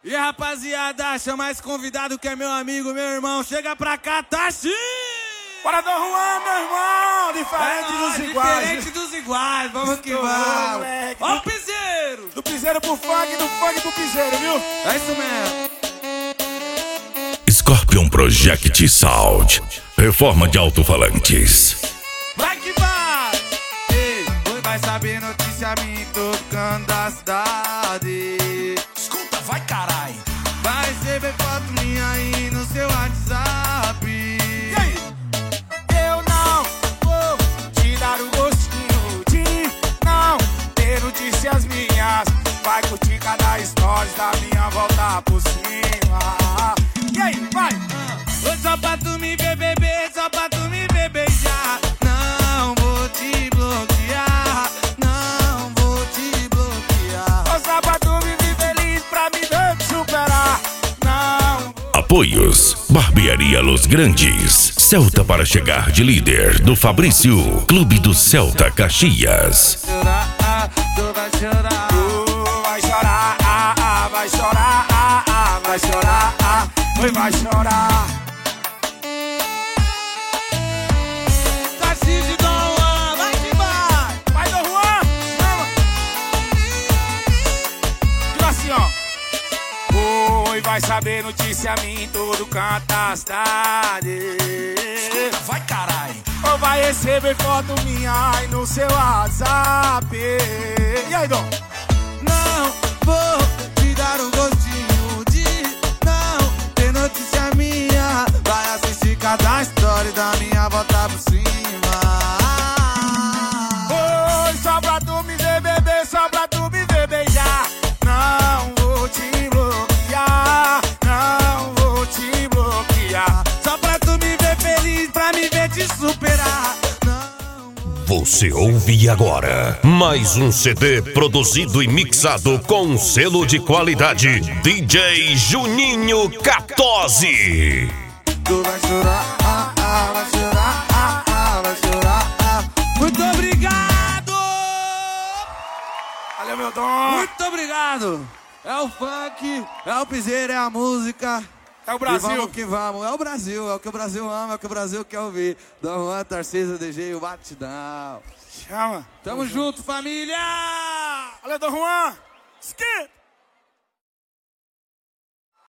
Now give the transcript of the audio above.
E rapaziada, chama esse convidado que é meu amigo, meu irmão. Chega pra cá, Taxi! Bora do Juan, meu irmão! Diferente dos iguais. Diferente dos iguais, vamos que vamos. Ó o piseiro! Do piseiro pro funk, do funk pro piseiro, viu? É isso mesmo. Scorpion Project Sound. Reforma de alto-falantes. Vai que vai! Ei, oi, vai saber notícia minha em todo canto da cidade. Escuta, vai carai! Vai receber foto minha aí no seu WhatsApp. E aí? Eu não vou te dar o gostinho de não ter notícias minhas. Vai curtir cada stories da minha volta por cima. E aí, vai! Oi, só pra tu me ver beber, só pra tu me ver beijar. Não vou te bloquear, não vou te bloquear. Só pra tu me ver feliz, pra me ver te superar. Não vou... Apoios: Barbearia Los Grandes, Celta para chegar de líder do Fabrício, Clube do Celta Caxias. Chorar, tu vai chorar. Tu vai chorar, vai chorar, vai chorar, oi, vai chorar. Taxi de Dom Juan, vai que vai. Vai do Juan, chama. Diga assim, ó. Oi, vai saber notícia minha em todo canto da cidade. Escuta, vai carai! Ou vai receber foto minha aí no seu WhatsApp. E aí, Dom? Não vou te dar um gostinho de não ter notícia minha. Vai assistir cada story da minha volta por cima. Oi, só pra tu me ver beber, só pra tu me ver beijar. Não vou te bloquear, não vou te bloquear. Só pra tu me ver feliz, pra me ver te superar. Você ouve agora mais um CD produzido e mixado com selo de qualidade DJ Juninho 14. Tu vai chorar, vai chorar, vai chorar. Muito obrigado! Valeu, meu Dom. Muito obrigado! É o funk, é o piseiro, é a música. É o E Brasil. vamos que vamos, é o Brasil, é o que o Brasil ama, é o que o Brasil quer ouvir. Dom Juan, Tarcísio, DJ, o Batidão. Chama. Tamo junto, família! Valeu, Dom Juan. Skip.